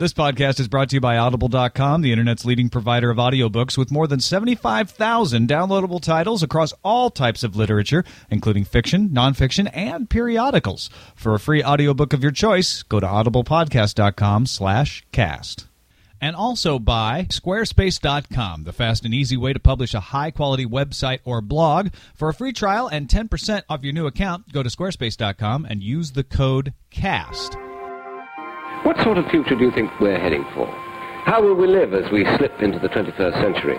This podcast is brought to you by Audible.com, the internet's leading provider of audiobooks with more than 75,000 downloadable titles across all types of literature, including fiction, nonfiction, and periodicals. For a free audiobook of your choice, go to audiblepodcast.com/cast. And also by Squarespace.com, the fast and easy way to publish a high-quality website or blog. For a free trial and 10% off your new account, go to Squarespace.com and use the code CAST. What sort of future do you think we're heading for? How will we live as we slip into the 21st century?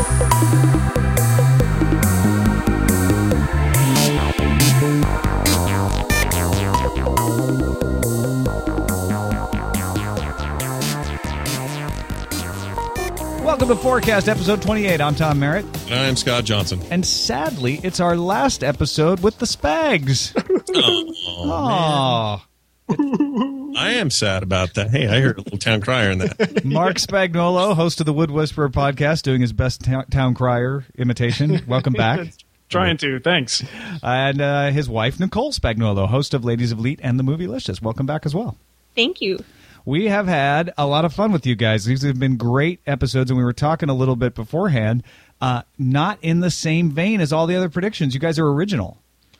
Welcome to Forecast, episode 28. I'm Tom Merritt. And I'm Scott Johnson. And sadly, it's our last episode with the Spags. Oh, I am sad about that. Hey, I heard a little town crier in that. Mark Spagnuolo, host of the Wood Whisperer podcast, doing his best town crier imitation. Welcome back. Trying to, thanks. And his wife, Nicole Spagnuolo, host of Ladies of Leet and The Movielicious. Welcome back as well. Thank you. We have had a lot of fun with you guys. These have been great episodes, and we were talking a little bit beforehand. Not in the same vein as all the other predictions. You guys are original.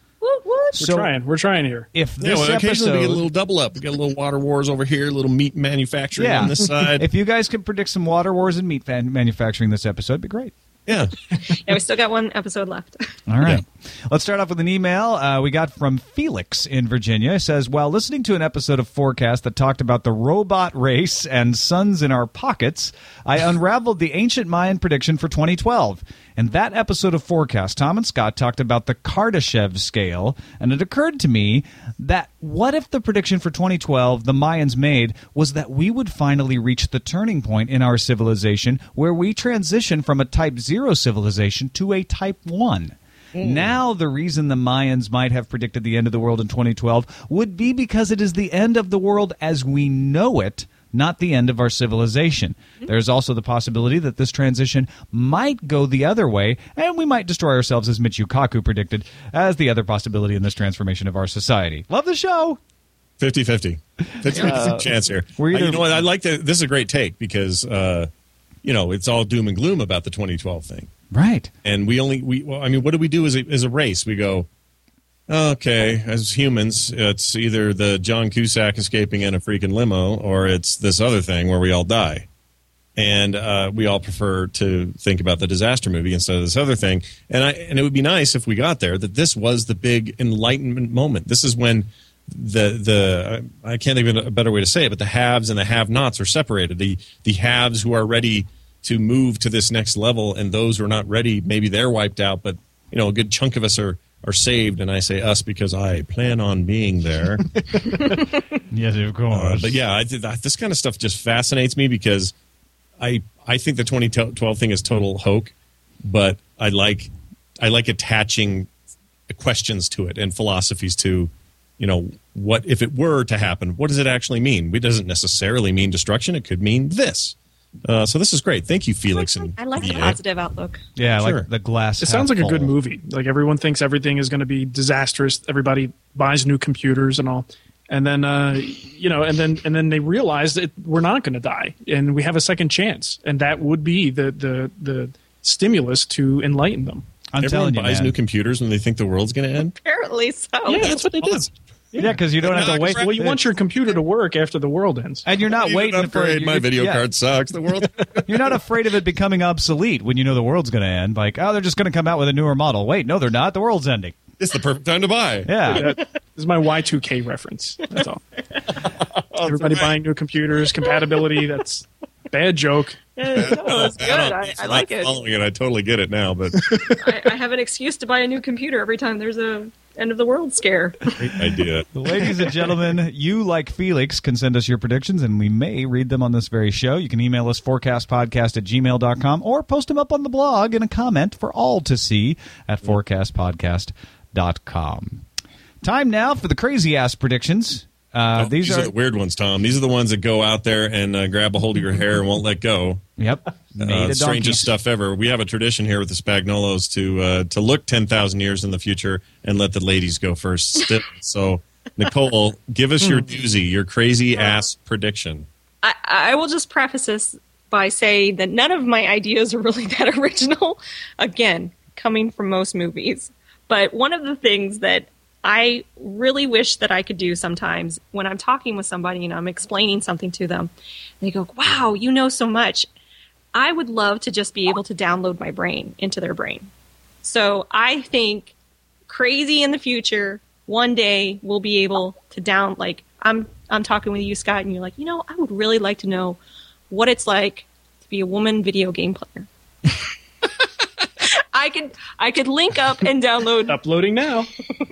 What? We're trying here. If this occasionally episode, we get a little double up. We got a little water wars over here, a little meat manufacturing on this side. If you guys could predict some water wars and meat manufacturing this episode, it'd be great. Yeah. Yeah, we still got one episode left. All right. Yeah. Let's start off with an email we got from Felix in Virginia. It says, while listening to an episode of Forecast that talked about the robot race and suns in our pockets, I unraveled the ancient Mayan prediction for 2012. In that episode of Forecast, Tom and Scott talked about the Kardashev scale, and it occurred to me that what if the prediction for 2012 the Mayans made was that we would finally reach the turning point in our civilization where we transition from a Type 0 civilization to a Type 1. Now the reason the Mayans might have predicted the end of the world in 2012 would be because it is the end of the world as we know it, not the end of our civilization. There's also the possibility that this transition might go the other way, and we might destroy ourselves, as Michio Kaku predicted, as the other possibility in this transformation of our society. Love the show! 50-50. 50-50 chance here. You know what? I like that. This is a great take because, it's all doom and gloom about the 2012 thing. Right. And what do we do as a race? We go, okay, as humans, it's either the John Cusack escaping in a freaking limo, or it's this other thing where we all die. And we all prefer to think about the disaster movie instead of this other thing. And it would be nice if we got there that this was the big enlightenment moment. This is when I can't think of a better way to say it, but the haves and the have-nots are separated. The haves who are ready to move to this next level, and those who are not ready, maybe they're wiped out, but a good chunk of us are saved, and I say us because I plan on being there. Yes, of course. But yeah, this kind of stuff just fascinates me because I think the 2012 thing is total hoke, but I like attaching questions to it and philosophies to, what if it were to happen, what does it actually mean? It doesn't necessarily mean destruction. It could mean this. So this is great. Thank you, Felix. I like the positive outlook. Yeah, sure. like the glass. It sounds like a good movie. Like everyone thinks everything is going to be disastrous. Everybody buys new computers and all, and then and then they realize that we're not going to die, and we have a second chance, and that would be the stimulus to enlighten them. Everyone buys new computers when they think the world's going to end. Apparently so. Yeah, that's what they do. Yeah, because you don't have to wait. Well, you want your computer to work after the world ends. And you're not waiting for it. My video card sucks. The world. You're not afraid of it becoming obsolete when you know the world's going to end. Like, they're just going to come out with a newer model. Wait, no, they're not. The world's ending. It's the perfect time to buy. Yeah. This is my Y2K reference. That's all. Everybody buying new computers, compatibility, that's bad joke. Yeah, that's good. I like it. Following it, I totally get it now. But I have an excuse to buy a new computer every time there's a end of the world scare. Great idea. Ladies and gentlemen, you, like Felix, can send us your predictions, and we may read them on this very show. You can email us forecastpodcast@gmail.com or post them up on the blog in a comment for all to see at forecastpodcast.com. Time now for the crazy-ass predictions. These are the weird ones, Tom. These are the ones that go out there and grab a hold of your hair and won't let go. Yep. Strangest stuff ever. We have a tradition here with the Spagnuolos to look 10,000 years in the future and let the ladies go first. So, Nicole, give us your doozy, your crazy-ass prediction. I will just preface this by saying that none of my ideas are really that original. Again, coming from most movies. But one of the things that I really wish that I could do sometimes when I'm talking with somebody and I'm explaining something to them, they go, wow, you know so much. I would love to just be able to download my brain into their brain. So I think crazy in the future, one day we'll be able to like I'm talking with you, Scott, and you're like, I would really like to know what it's like to be a woman video game player. I could link up and download. Uploading now.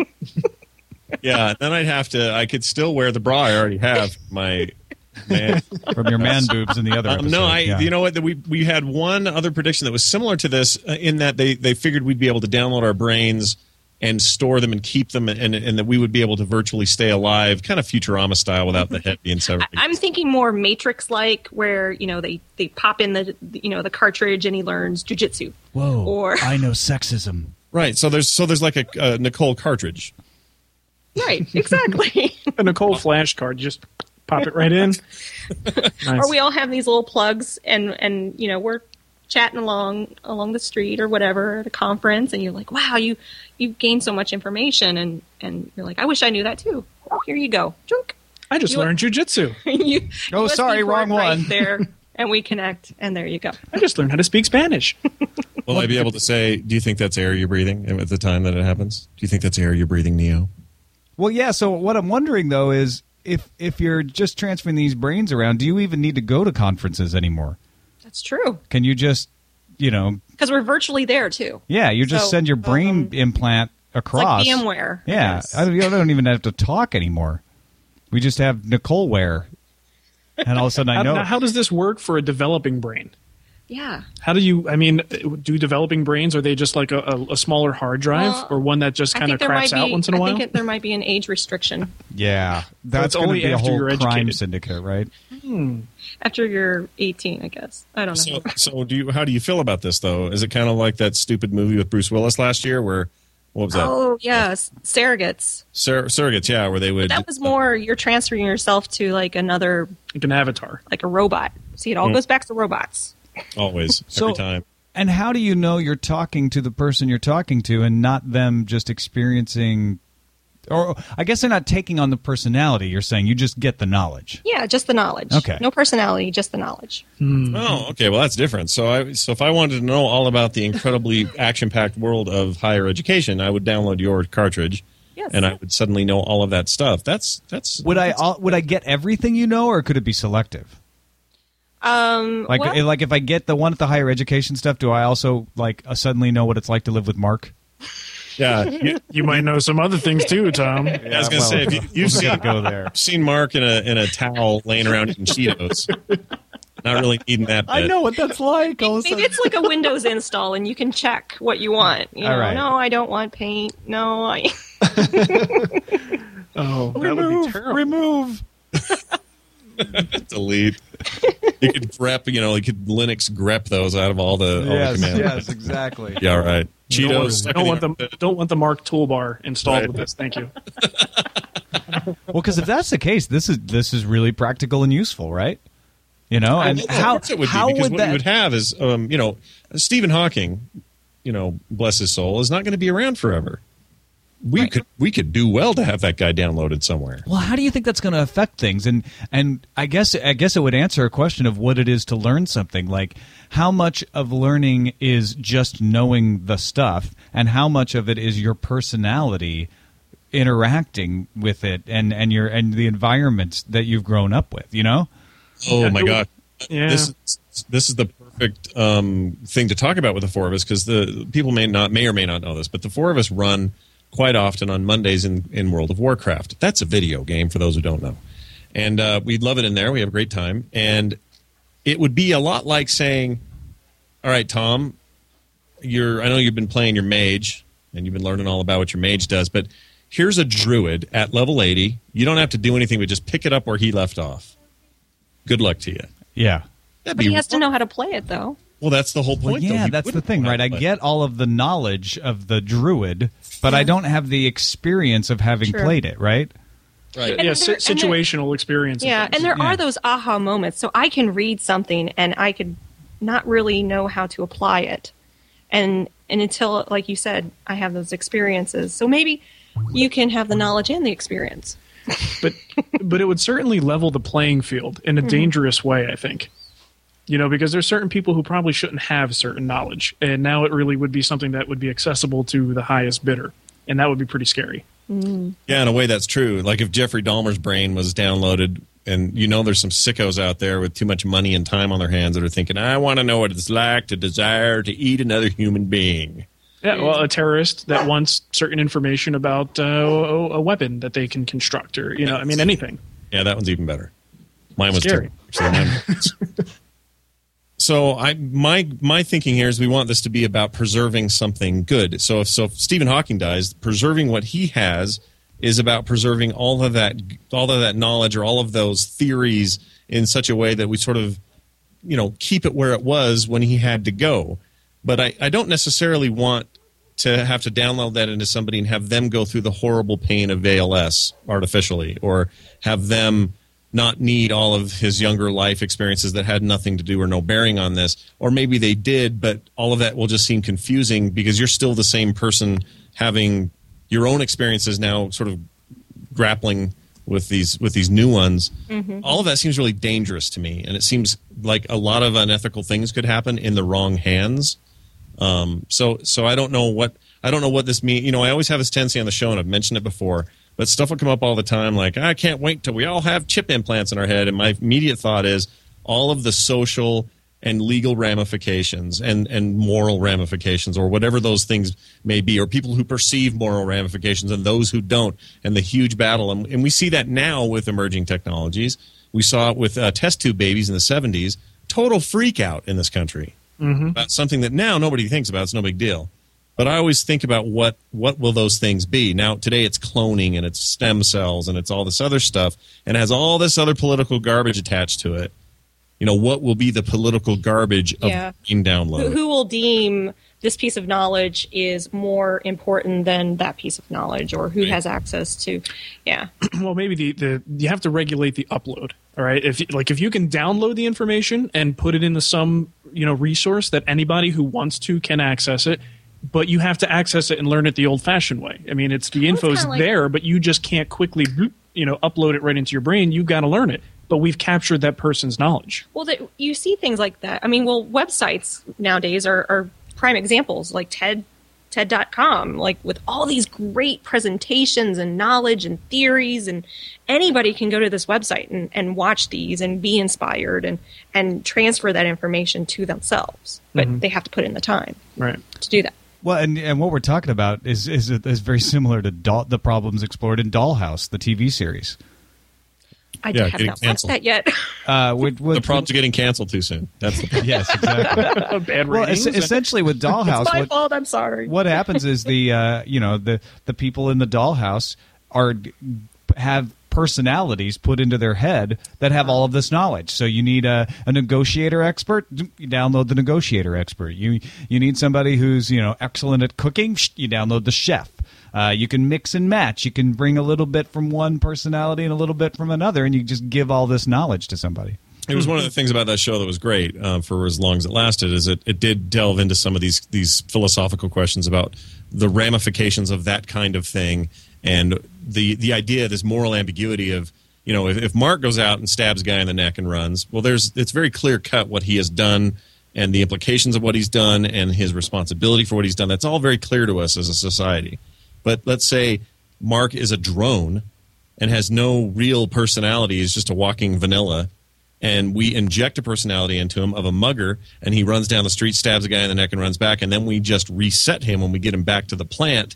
Yeah, then I could still wear the bra I already have. My man. From your man boobs in the other episode. No, yeah. You know what? We had one other prediction that was similar to this in that they figured we'd be able to download our brains and store them and keep them, and that we would be able to virtually stay alive, kind of Futurama style, without the head being severed. I'm thinking more Matrix-like, where they pop in the cartridge and he learns jujitsu. Whoa! Or I know sexism. Right. So there's like a Nicole cartridge. Right. Exactly. A Nicole flash card. You just pop it right in. Nice. Or we all have these little plugs, and we're chatting along the street or whatever at a conference, and you're like, wow, you've gained so much information, and you're like, I wish I knew that too. Oh, here you go. Drunk. I just learned jujitsu. Oh, sorry, wrong one. Right there, and we connect, and there you go. I just learned how to speak Spanish. Will I be able to say, do you think that's air you're breathing at the time that it happens? Do you think that's air you're breathing, Neo? Well, yeah, so what I'm wondering, though, is if you're just transferring these brains around, do you even need to go to conferences anymore? That's true. Can you just, because we're virtually there, too. Yeah, you just send your brain implant across. It's like VMware. Yeah, I don't even have to talk anymore. We just have Nicoleware. And all of a sudden I know. Now, how does this work for a developing brain? Yeah. How do you, do developing brains, are they just like a smaller hard drive or one that just kind of craps out once in a while? I think there might be an age restriction. Yeah. That's going to be a whole crime syndicate, right? After you're 18, I guess. I don't know. So how do you feel about this, though? Is it kind of like that stupid movie with Bruce Willis last year where, what was that? Oh, yes. Surrogates. Surrogates, yeah, where they would... But that was more, you're transferring yourself to like another... Like an avatar. Like a robot. See, it all goes back to robots. Always, every time. And how do you know you're talking to the person you're talking to and not them just experiencing, or I guess they're not taking on the personality, you're saying you just get the knowledge? Yeah, just the knowledge. Okay. No personality, just the knowledge. Oh, okay, well that's different. So if I wanted to know all about the incredibly action-packed world of higher education, I would download your cartridge. Yes. And I would suddenly know all of that stuff. Would I get everything or could it be selective? Like if I get the one at the higher education stuff, do I also suddenly know what it's like to live with Mark? Yeah, you might know some other things too, Tom. I was going to say, if you've go there. Seen Mark in a towel laying around eating Cheetos. Not really needing that bit. I know what that's like. Maybe it's like a Windows install, and you can check what you want. All right. No, I don't want paint. No, I. Oh, that would be terrible. Remove. Delete. You could grep, you could Linux grep those out of all the commands. Yes, exactly. Yeah, right. Cheetos. Don't want the Mark toolbar installed with this. Thank you. Well, because if that's the case, this is really practical and useful, right? And how it would be, how because would what that you would have is Stephen Hawking, bless his soul, is not going to be around forever. We could do well to have that guy downloaded somewhere. Well, how do you think that's going to affect things? And I guess it would answer a question of what it is to learn something. Like, how much of learning is just knowing the stuff, and how much of it is your personality interacting with it and the environments that you've grown up with? Oh my God! Yeah. This is the perfect thing to talk about with the four of us, because the people may or may not know this, but the four of us run quite often on Mondays in World of Warcraft. That's a video game for those who don't know. And we love it in there. We have a great time. And it would be a lot like saying, all right, Tom, I know you've been playing your mage, and you've been learning all about what your mage does, but here's a druid at level 80. You don't have to do anything but just pick it up where he left off. Good luck to you. Yeah. But he has to know how to play it, though. Well, that's the whole point. Well, yeah, that's the thing, right? I get all of the knowledge of the druid, but I don't have the experience of having played it, right? Right. And Yeah, there- and there- situational experience. Yeah, and there Yeah. are those aha moments. So I can read something and I could not really know how to apply it. And until, like you said, I have those experiences. So maybe you can have the knowledge and the experience. But it would certainly level the playing field in a dangerous way, I think. Because there's certain people who probably shouldn't have certain knowledge, and now it really would be something that would be accessible to the highest bidder, and that would be pretty scary. Yeah, in a way that's true. Like if Jeffrey Dahmer's brain was downloaded, and there's some sickos out there with too much money and time on their hands that are thinking, I want to know what it's like to desire to eat another human being. Yeah, well, a terrorist that wants certain information about a weapon that they can construct, or anything. Yeah, that one's even better. Mine was Scary. terrible. Actually, So my thinking here is we want this to be about preserving something good. So if Stephen Hawking dies, preserving what he has is about preserving all of that knowledge or all of those theories in such a way that we sort of keep it where it was when he had to go. But I don't necessarily want to have to download that into somebody and have them go through the horrible pain of ALS artificially, or have them not need all of his younger life experiences that had nothing to do or no bearing on this. Or maybe they did, but all of that will just seem confusing because you're still the same person having your own experiences now sort of grappling with these new ones. Mm-hmm. All of that seems really dangerous to me, and it seems like a lot of unethical things could happen in the wrong hands. So I don't know what this means. I always have this tendency on the show, and I've mentioned it before, but stuff will come up all the time like, I can't wait till we all have chip implants in our head. And my immediate thought is all of the social and legal ramifications and moral ramifications, or whatever those things may be, or people who perceive moral ramifications and those who don't, and the huge battle. And we see that now with emerging technologies. We saw it with test tube babies in the 70s. Total freak out in this country about something that now nobody thinks about. It's no big deal. But I always think about what will those things be. Now, today it's cloning and it's stem cells and it's all this other stuff, and it has all this other political garbage attached to it. What will be the political garbage of being downloaded? Who will deem this piece of knowledge is more important than that piece of knowledge, or who has access to? Yeah. Well, maybe you have to regulate the upload. All right. If you can download the information and put it into some resource that anybody who wants to can access it, but you have to access it and learn it the old-fashioned way. I mean, it's the info's there, but you just can't quickly upload it right into your brain. You've got to learn it. But we've captured that person's knowledge. Well, you see things like that. I mean, websites nowadays are prime examples, like TED.com, like with all these great presentations and knowledge and theories, and anybody can go to this website and watch these and be inspired and transfer that information to themselves. But they have to put in the time to do that. Well, and what we're talking about is very similar to the problems explored in Dollhouse, the TV series. I have not watched that yet. The problem's getting canceled too soon. That's the problem. Yes, exactly. Bad ratings. Well, essentially with Dollhouse, it's my fault. I'm sorry. What happens is the people in the Dollhouse have personalities put into their head that have all of this knowledge. So you need a negotiator expert, you download the negotiator expert. You need somebody who's excellent at cooking, you download the chef. You can mix and match. You can bring a little bit from one personality and a little bit from another, and you just give all this knowledge to somebody. It was one of the things about that show that was great for as long as it lasted, is it did delve into some of these philosophical questions about the ramifications of that kind of thing, and the idea, this moral ambiguity of, if Mark goes out and stabs a guy in the neck and runs, well, it's very clear cut what he has done and the implications of what he's done and his responsibility for what he's done. That's all very clear to us as a society. But let's say Mark is a drone and has no real personality, is just a walking vanilla, and we inject a personality into him of a mugger, and he runs down the street, stabs a guy in the neck, and runs back, and then we just reset him when we get him back to the plant.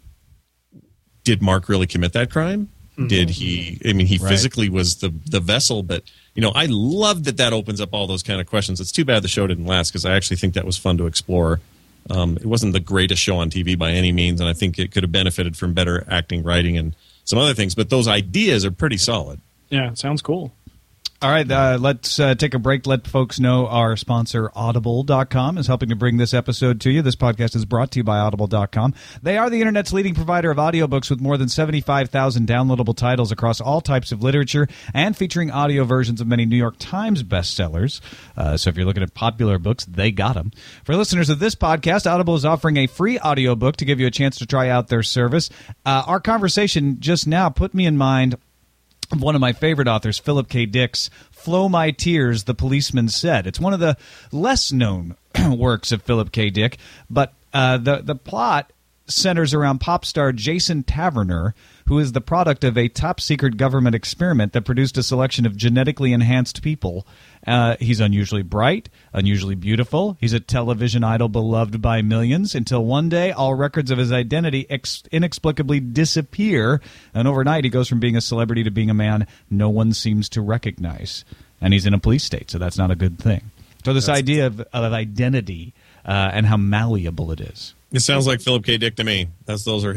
Did Mark really commit that crime? Mm-hmm. Did he? I mean, he physically was the vessel, but I love that opens up all those kind of questions. It's too bad the show didn't last, because I actually think that was fun to explore. It wasn't the greatest show on TV by any means, and I think it could have benefited from better acting, writing, and some other things. But those ideas are pretty solid. Yeah, it sounds cool. All right, let's take a break. Let folks know our sponsor, Audible.com, is helping to bring this episode to you. This podcast is brought to you by Audible.com. They are the Internet's leading provider of audiobooks with more than 75,000 downloadable titles across all types of literature and featuring audio versions of many New York Times bestsellers. So if you're looking at popular books, they got them. For listeners of this podcast, Audible is offering a free audiobook to give you a chance to try out their service. Our conversation just now put me in mind of one of my favorite authors, Philip K. Dick's Flow My Tears, The Policeman Said. It's one of the less-known works of Philip K. Dick, but the plot centers around pop star Jason Taverner, who is the product of a top-secret government experiment that produced a selection of genetically enhanced people. He's unusually bright, unusually beautiful. He's a television idol beloved by millions until one day all records of his identity inexplicably disappear, and overnight he goes from being a celebrity to being a man no one seems to recognize. And he's in a police state, so that's not a good thing. So this idea of identity and how malleable it is. It sounds like Philip K. Dick to me. I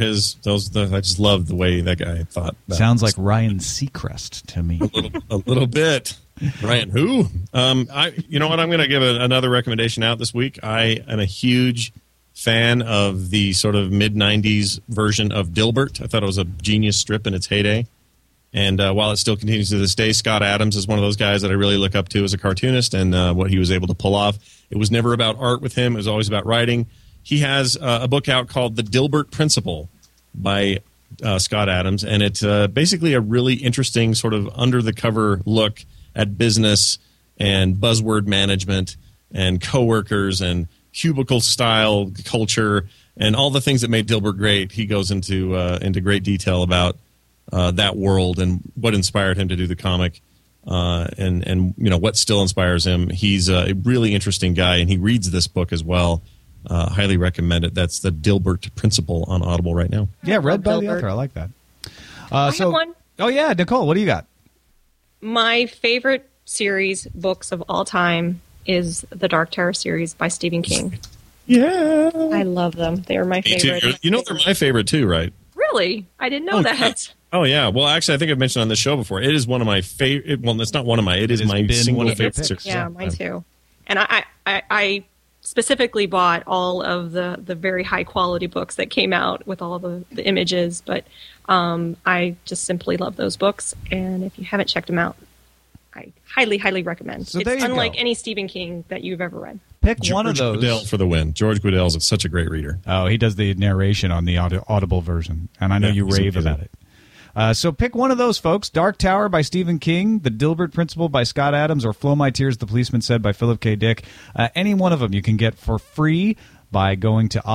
just love the way that guy thought. Sounds like Ryan Seacrest to me. A little bit. Ryan who? You know what? I'm going to give another recommendation out this week. I am a huge fan of the sort of mid-'90s version of Dilbert. I thought it was a genius strip in its heyday. And while it still continues to this day, Scott Adams is one of those guys that I really look up to as a cartoonist and what he was able to pull off. It was never about art with him. It was always about writing. He has a book out called The Dilbert Principle by Scott Adams, and it's basically a really interesting sort of under-the-cover look at business and buzzword management and coworkers and cubicle-style culture and all the things that made Dilbert great. He goes into great detail about that world and what inspired him to do the comic. And you know what still inspires him. He's a really interesting guy, and he reads this book as well. Highly recommend it. That's The Dilbert Principle on Audible right now. Yeah, read by the author. I like that. I have one. Oh yeah, Nicole, what do you got? My favorite series books of all time is the Dark Tower series by Stephen King. Yeah, I love them. They are my favorite. You know they're my favorite too, right? Really? I didn't know that. Oh yeah. Well, actually, I think I've mentioned on this show before. It is one of my favorite. Well, it's not one of my. It is my single favorite series. Yeah, mine too. And I specifically bought all of the very high quality books that came out with all the images, but I just simply love those books. And if you haven't checked them out, I highly recommend. So it's unlike any Stephen King that you've ever read. Pick one of those. George Guidall for the win. George Guidall is such a great reader. Oh, he does the narration on the Audible version, and I know you rave about it. So pick one of those, folks. Dark Tower by Stephen King, The Dilbert Principle by Scott Adams, or Flow My Tears, The Policeman Said by Philip K. Dick. Any one of them you can get for free by going to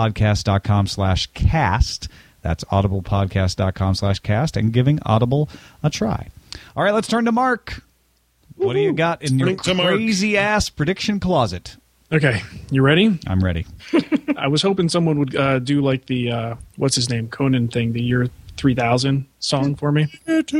audiblepodcast.com/cast. That's audiblepodcast.com/cast and giving Audible a try. All right, let's turn to Mark. What do you got in your crazy-ass prediction closet? Okay, you ready? I'm ready. I was hoping someone would do like the, what's his name, Conan thing, the year 3000 song for me.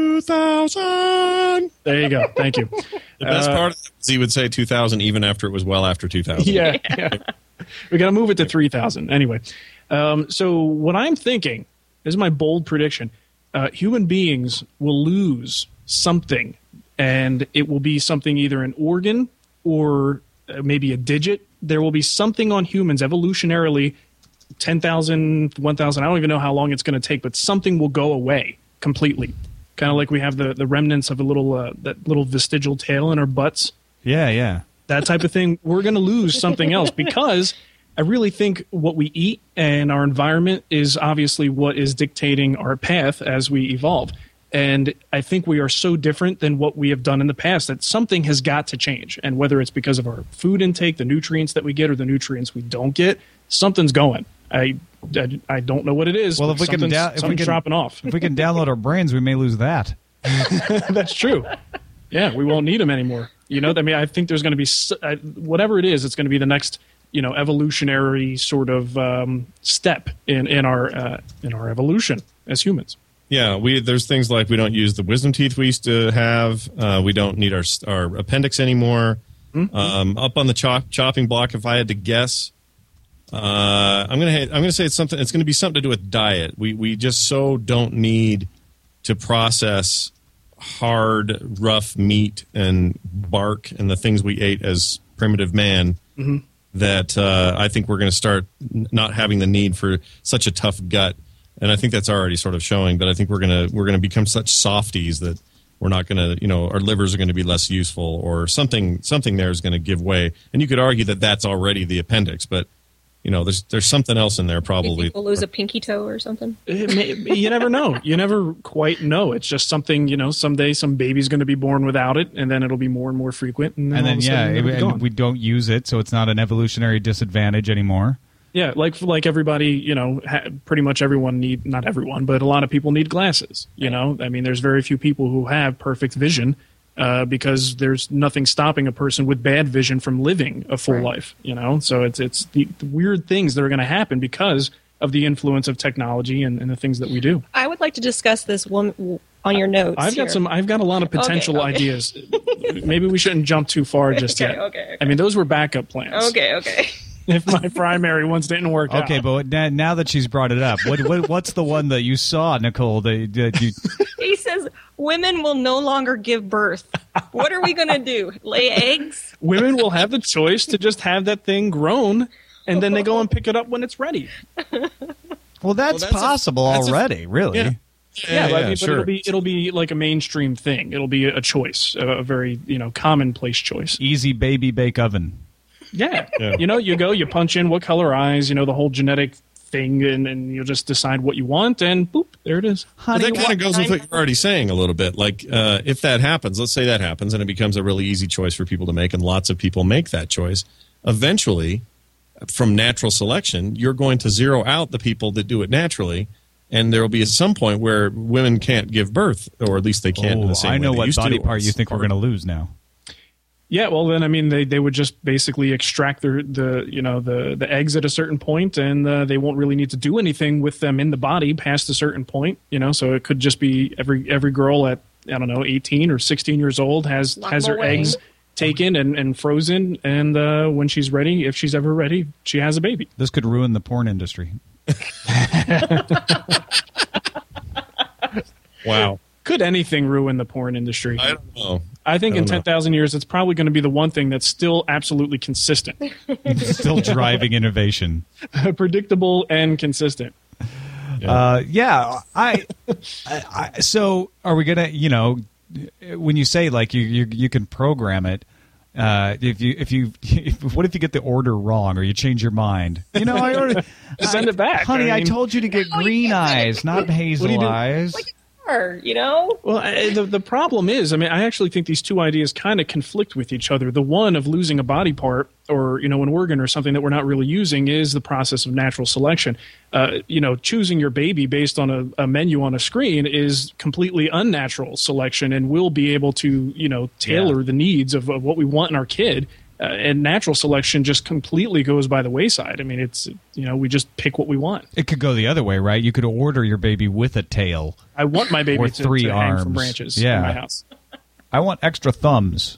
2000. There you go. Thank you. The best part is he would say 2000 even after it was well after 2000. Yeah. We got to move it to 3000. Anyway, so what I'm thinking, this is my bold prediction, human beings will lose something, and it will be something either an organ or maybe a digit. There will be something on humans evolutionarily, 10,000, 1,000, I don't even know how long it's going to take, but something will go away completely. Kind of like we have the remnants of a little that little vestigial tail in our butts. Yeah. That type of thing. We're going to lose something else because I really think what we eat and our environment is obviously what is dictating our path as we evolve. And I think we are so different than what we have done in the past that something has got to change. And whether it's because of our food intake, the nutrients that we get, or the nutrients we don't get, something's going. I don't know what it is. Well, if we can dropping off. If we can download our brains, we may lose that. That's true. Yeah, we won't need them anymore. You know, I mean, I think there's going to be whatever it is. It's going to be the next, evolutionary sort of step in our evolution as humans. Yeah, there's things like we don't use the wisdom teeth we used to have. We don't need our appendix anymore. Mm-hmm. Up on the chopping block, if I had to guess, I'm gonna say it's something. It's going to be something to do with diet. We just so don't need to process hard, rough meat and bark and the things we ate as primitive man, that I think we're going to start not having the need for such a tough gut. And I think that's already sort of showing. But I think we're gonna become such softies that we're not going to, our livers are going to be less useful, or something there is going to give way. And you could argue that that's already the appendix, but there's something else in there probably. We'll lose a pinky toe or something. You never know. You never quite know. It's just something, someday some baby's going to be born without it, and then it'll be more and more frequent. And then and we don't use it, so it's not an evolutionary disadvantage anymore. Yeah, like everybody, pretty much everyone not everyone, but a lot of people need glasses. I mean, there's very few people who have perfect vision. Because there's nothing stopping a person with bad vision from living a full life, So it's the weird things that are going to happen because of the influence of technology and the things that we do. I would like to discuss this one on your notes. I've got a lot of potential ideas. Maybe we shouldn't jump too far just yet. Okay. I mean, those were backup plans. Okay. If my primary ones didn't work out. Okay, but now that she's brought it up, what's the one that you saw, Nicole? He says women will no longer give birth. What are we going to do? Lay eggs? Women will have the choice to just have that thing grown, and then they go and pick it up when it's ready. Well, that's possible already, really. Yeah. I mean, sure. But it'll be like a mainstream thing. It'll be a choice, a very commonplace choice. Easy baby bake oven. Yeah. You go, you punch in what color eyes, the whole genetic thing, and you'll just decide what you want, and boop, there it is. Honey, that kind of goes with what you're already saying a little bit. Like, if that happens, let's say that happens, and it becomes a really easy choice for people to make, and lots of people make that choice, eventually, from natural selection, you're going to zero out the people that do it naturally, and there will be some point where women can't give birth, or at least they can't in the same way. I know they what used body to, part you think we're going to lose now. Yeah, well then, I mean, they would just basically extract the eggs at a certain point, and they won't really need to do anything with them in the body past a certain point. So it could just be every girl at 18 or 16 years old has her eggs taken and frozen, and when she's ready, if she's ever ready, she has a baby. This could ruin the porn industry. Wow. Could anything ruin the porn industry? I don't know. I think in 10,000 years, it's probably going to be the one thing that's still absolutely consistent. Still driving innovation. Predictable and consistent. So are we going to, when you say like you can program it, what if you get the order wrong or you change your mind? I ordered, send it back. Honey, I told you to get green eyes, not hazel eyes. Well, the problem is, I actually think these two ideas kind of conflict with each other. The one of losing a body part or, an organ or something that we're not really using is the process of natural selection. Choosing your baby based on a menu on a screen is completely unnatural selection and will be able to, tailor the needs of what we want in our kid. And natural selection just completely goes by the wayside. I mean, it's, we just pick what we want. It could go the other way, right? You could order your baby with a tail. I want my baby or to three hang arms. from branches in my house. I want extra thumbs.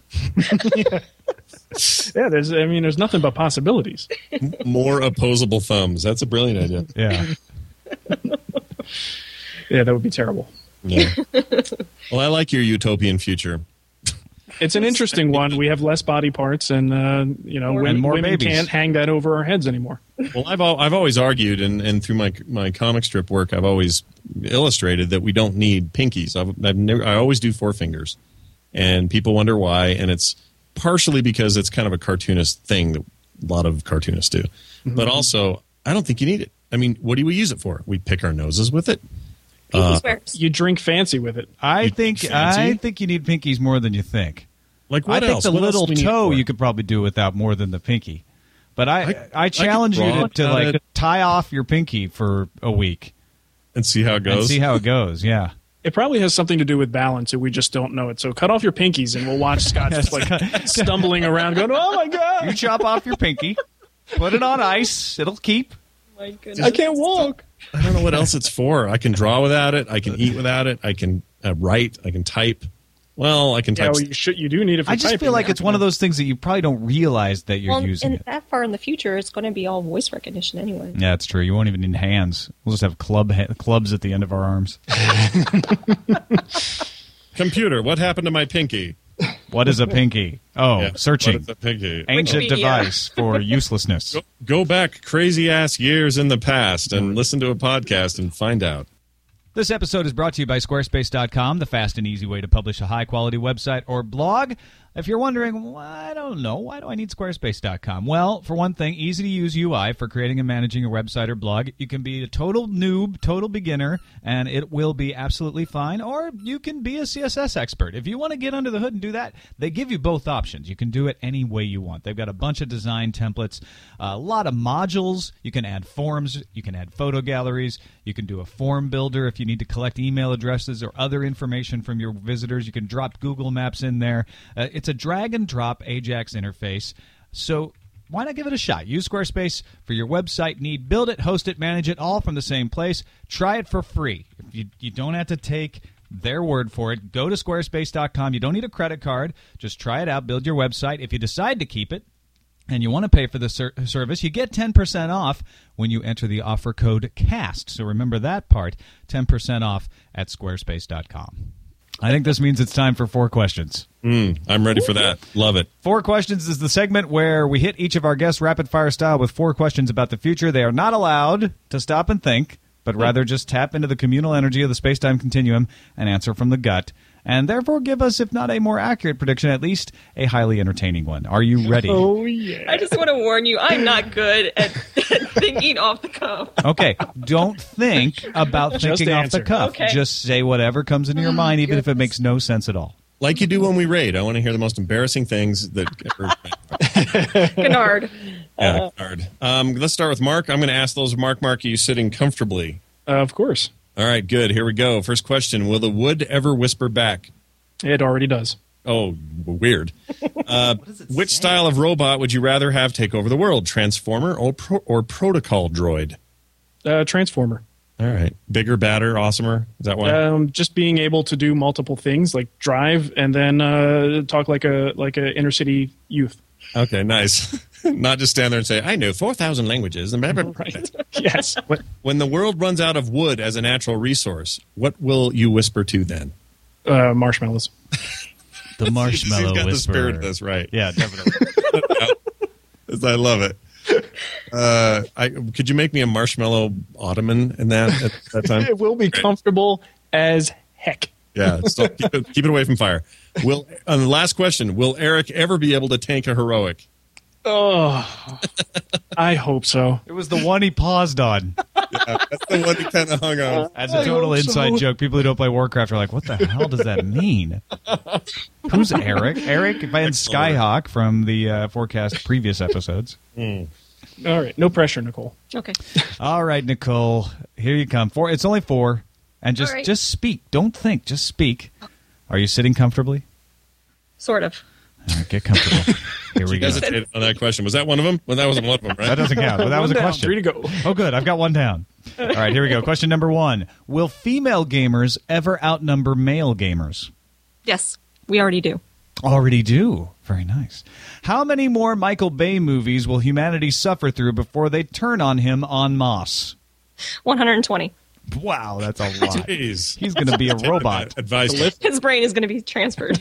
There's nothing but possibilities. More opposable thumbs. That's a brilliant idea. Yeah. Yeah, that would be terrible. Yeah. Well, I like your utopian future. It's an interesting one. We have less body parts, and women babies. can't hang that over our heads anymore. Well, I've always argued, and through my comic strip work, I've always illustrated that we don't need pinkies. I always do four fingers, and people wonder why, and it's partially because it's kind of a cartoonist thing that a lot of cartoonists do, but also I don't think you need it. I mean, what do we use it for? We pick our noses with it. You drink fancy with it. I think you need pinkies more than you think. Like what I think else? the What little else do we need toe for it? you could probably do without more than the pinky. But I challenge could you draw to on like it. tie off your pinky for a week And see how it and goes. see how it goes. Yeah. It probably has something to do with balance, and we just don't know it. So cut off your pinkies, and we'll watch Scott just like stumbling around, going, "Oh my god!" You chop off your pinky, put it on ice. It'll keep. My goodness. I can't walk. I don't know what else it's for. I can draw without it. I can eat without it. I can write. I can type. Well, I can Yeah, type. well, you do need it for I just typing. feel like it's one of those things that you probably don't realize that you're using and it. that far in the future, it's going to be all voice recognition anyway. Yeah, that's true. You won't even need hands. We'll just have clubs at the end of our arms. Computer, what happened to my pinky? What is a pinky? Oh, Yeah, searching. What is a pinky? Ancient Wikipedia. device for uselessness. Go back crazy ass years in the past and listen to a podcast and find out. This episode is brought to you by Squarespace.com, the fast and easy way to publish a high-quality website or blog. If you're wondering, well, I don't know, why do I need Squarespace.com? Well, for one thing, easy-to-use UI for creating and managing a website or blog. You can be a total noob, total beginner, and it will be absolutely fine. Or you can be a CSS expert. If you want to get under the hood and do that, they give you both options. You can do it any way you want. They've got a bunch of design templates, a lot of modules. You can add forms. You can add photo galleries. You can do a form builder if you need to collect email addresses or other information from your visitors. You can drop Google Maps in there. It's a drag-and-drop AJAX interface, so why not give it a shot? Use Squarespace for your website need. Build it, host it, manage it, all from the same place. Try it for free. You don't have to take their word for it. Go to Squarespace.com. You don't need a credit card. Just try it out. Build your website. If you decide to keep it, and you want to pay for the service, you get 10% off when you enter the offer code CAST. So remember that part, 10% off at squarespace.com. I think this means it's time for 4 questions. I'm ready for that. Love it. 4 questions is the segment where we hit each of our guests rapid-fire style with 4 questions about the future. They are not allowed to stop and think, but rather just tap into the communal energy of the space-time continuum and answer from the gut, and therefore give us, if not a more accurate prediction, at least a highly entertaining one. Are you ready? Oh, yeah. I just want to warn you, I'm not good at thinking off the cuff. Okay, don't think about Just thinking off the answer. cuff. Okay. Just say whatever comes into your mind, even if it makes no sense at all. Like you do when we raid. I want to hear the most embarrassing things that Kennard. Yeah, card. Let's start with Mark. I'm going to ask those. Mark, are you sitting comfortably? Of course. All right, good. Here we go. First question. Will the wood ever whisper back? It already does. Oh, weird. Which style of robot would you rather have take over the world? Transformer or protocol droid? Transformer. All right. Bigger, badder, awesomer? Is that why? Just being able to do multiple things like drive and then talk like a inner city youth. Okay, nice. Not just stand there and say, I know 4,000 languages. And blah, blah, blah. Right. Yes. When the world runs out of wood as a natural resource, what will you whisper to then? Marshmallows. The marshmallow He's got the whisperer. spirit of this, right. Yeah, definitely. I love it. Could you make me a marshmallow ottoman in that at that time? It will be comfortable as heck. Yeah, still keep it away from fire. The last question, will Eric ever be able to tank a heroic? Oh, I hope so. It was the one he paused on. That's the one he kind of hung on. As a total hope inside so. joke, people who don't play Warcraft are like, what the hell does that mean? Who's Eric? Eric Van Skyhawk from the Forecast previous episodes. All right. No pressure, Nicole. Okay. All right, Nicole, here you come. 4. It's only 4. And All right. just speak. Don't think. Just speak. Are you sitting comfortably? Sort of. All right, get comfortable. Here we You go. hesitated on that question. Was that one of them? Well, that wasn't one of them, right? That doesn't count, but that was a One down, question. 3 to go. Oh, good. I've got one down. All right, here we go. Question number 1. Will female gamers ever outnumber male gamers? Yes, we already do. Already do. Very nice. How many more Michael Bay movies will humanity suffer through before they turn on him en masse? 120. Wow, that's a lot. Jeez. He's going to be a robot. Advice. His brain is going to be transferred.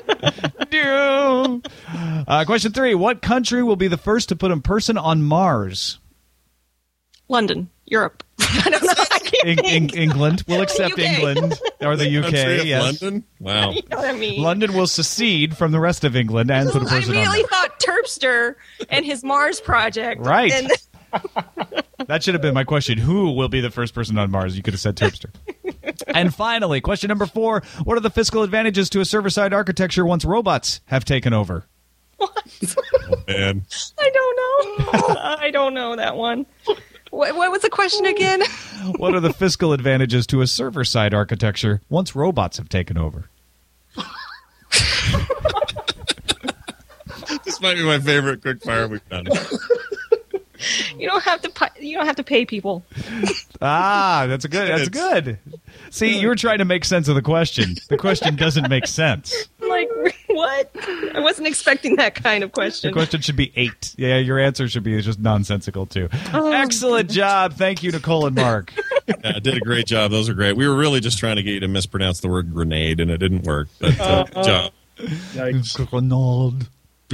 Question 3. What country will be the first to put a person on Mars? London, Europe. I don't know. I can't think. England. We'll accept UK. England. Or the UK, Country of yes. London? Wow. You know what I mean? London will secede from the rest of England and put a I person on immediately Mars. thought Terpster and his Mars project. Right. And That should have been my question. Who will be the first person on Mars? You could have said Terpster. And finally, question number 4. What are the fiscal advantages to a server-side architecture once robots have taken over? Man. I don't know. I don't know that one. What was the question again? What are the fiscal advantages to a server-side architecture once robots have taken over? This might be my favorite quickfire we've done. You don't have to pay people. Ah, that's good. That's good. See, you were trying to make sense of the question. The question doesn't make sense. I'm like, what? I wasn't expecting that kind of The question. question should be 8. Yeah, your answer should be just nonsensical, too. Excellent job. Thank you, Nicole and Mark. Yeah, did a great job. Those are great. We were really just trying to get you to mispronounce the word grenade, and it didn't work. But good job. Yikes.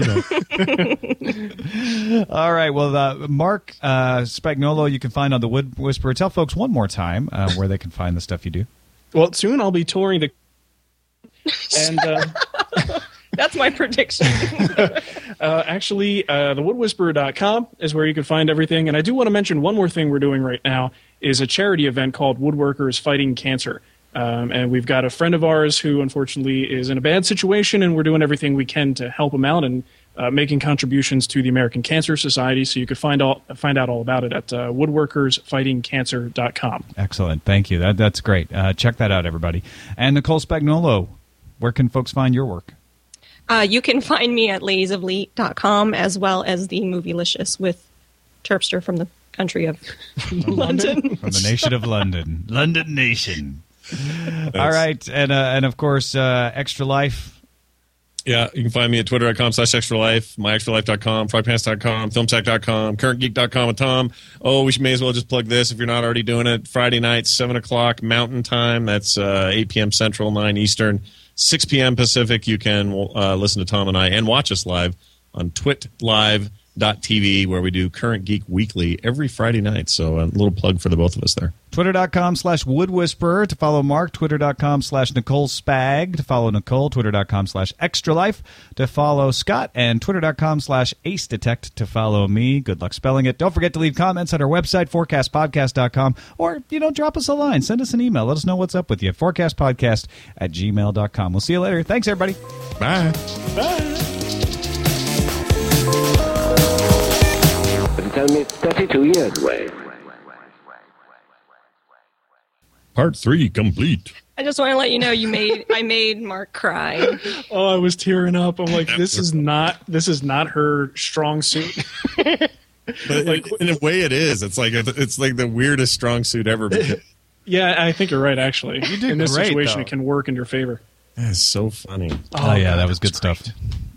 All right. Well, Mark Spagnuolo, you can find on the Wood Whisperer. Tell folks one more time where they can find the stuff you do. Well, soon I'll be touring the and That's my prediction. actually, thewoodwhisperer.com is where you can find everything. And I do want to mention one more thing we're doing right now is a charity event called Woodworkers Fighting Cancer. And we've got a friend of ours who unfortunately is in a bad situation, and we're doing everything we can to help him out and making contributions to the American Cancer Society. So you can find out all about it at woodworkersfightingcancer.com. Excellent. Thank you. That's great. Check that out, everybody. And Nicole Spagnuolo, where can folks find your work? You can find me at ladiesofleet.com as well as the Movielicious with Terpster from the country of London. From the nation of London. London Nation. All right. And of course, Extra Life. Yeah, you can find me at twitter.com/extralife, myextralife.com, frogpants.com, filmsack.com, currentgeek.com with Tom. Oh, we may as well just plug this if you're not already doing it. Friday night, 7 o'clock Mountain Time. That's 8 p.m. Central, 9 Eastern, 6 p.m. Pacific. You can listen to Tom and I and watch us live on twitlive.tv, where we do Current Geek Weekly every Friday night. So a little plug for the both of us there. Twitter.com/woodwhisperer to follow Mark. Twitter.com/Nicole Spag to follow Nicole. Twitter.com/extralife to follow Scott. And Twitter.com/acedetect to follow me. Good luck spelling it. Don't forget to leave comments at our website, forecastpodcast.com. Or, drop us a line. Send us an email. Let us know what's up with you. forecastpodcast@gmail.com. We'll see you later. Thanks, everybody. Bye. Bye. But it's only 32 years away. Part 3 complete. I just want to let you know I made Mark cry. Oh, I was tearing up. I'm like, this is not her strong suit. But in a way, it is. It's like the weirdest strong suit ever. Yeah, I think you're right. Actually, You did in this great, situation, though. it can work in your favor. That's so funny. Oh yeah, that was good stuff.